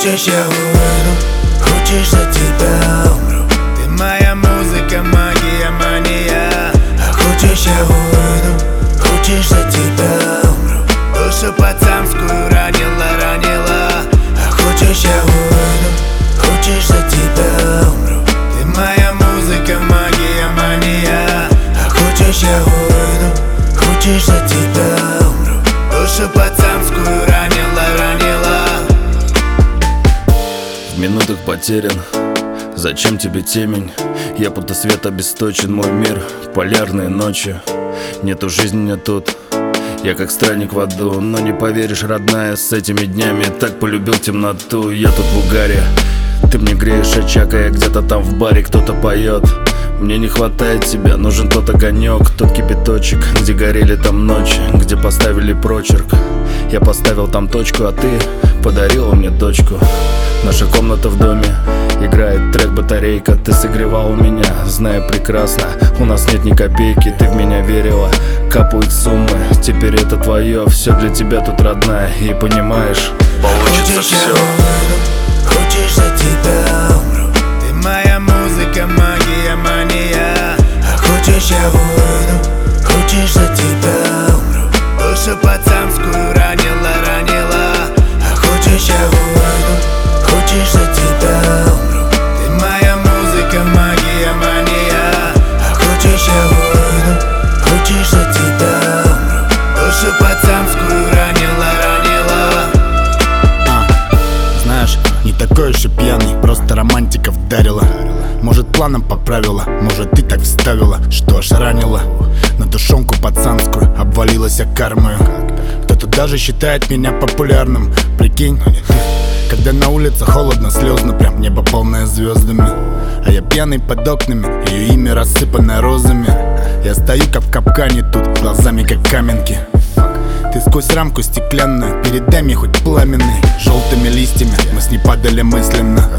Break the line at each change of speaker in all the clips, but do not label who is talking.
Хочешь, я уйду, хочешь, за тебя умру. Ты моя музыка, магия, мания. А хочешь, я уйду, хочешь, за тебя умру. Душу пацанскую ранила, ранила. А хочешь, я уйду, хочешь, за тебя умру. Ты моя музыка, магия, мания. А хочешь, я уйду, хочешь, за тебя умру. Душу пацанскую ранила, ранила.
В минутах потерян, зачем тебе темень? Я будто свет обесточен, мой мир, полярные ночи. Нету жизни мне тут, я как странник в аду. Но не поверишь, родная, с этими днями так полюбил темноту. Я тут в угаре, ты мне греешь очаг, а я где-то там в баре, кто-то поет. Мне не хватает тебя, нужен тот огонек, тот кипяточек, где горели там ночи, где поставили прочерк. Я поставил там точку, а ты подарила мне дочку. Наша комната в доме, играет трек «Батарейка». Ты согревал меня, зная прекрасно, у нас нет ни копейки. Ты в меня верила, капают суммы, теперь это твое. Все для тебя тут, родная, и понимаешь, получится все.
Хочешь, за тебя умру. Ты моя музыка, магия, мания. А хочешь, я уйду, хочешь, за тебя умру. Душу пацанскую ранила, ранила. А хочешь, я уйду, хочешь, за тебя умру. Ты моя музыка, магия, мания. А хочешь, я уйду, хочешь, за тебя умру. Душу пацанскую ранила, ранила.
Знаешь, не такой уж и пьяный, просто романтика вдарила. Может, планом поправила, может, ты так вставила, что аж ранила. На душонку пацанскую обвалилась кармою. Кто-то даже считает меня популярным, прикинь. Когда на улице холодно, слезно, прям небо полное звездами. А я пьяный под окнами, ее имя рассыпанное розами. Я стою как в капкане тут, глазами как каменки. Ты сквозь рамку стеклянную, передай мне хоть пламенный. Желтыми листьями мы с ней падали мысленно.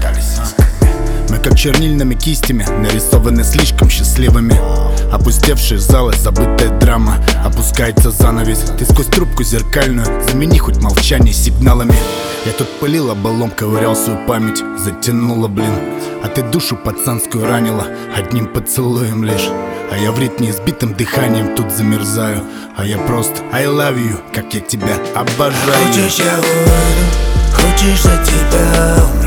Мы как чернильными кистями нарисованы слишком счастливыми. Опустевшие залы, забытая драма. Опускается занавес. Ты сквозь трубку зеркальную замени хоть молчание сигналами. Я тут пылил оболом, ковырял свою память. Затянула, блин. А ты душу пацанскую ранила одним поцелуем лишь. А я в ритме избитым дыханием тут замерзаю. А я просто I love you, как я тебя обожаю.
Хочешь, я уйду, хочешь, за тебя умру.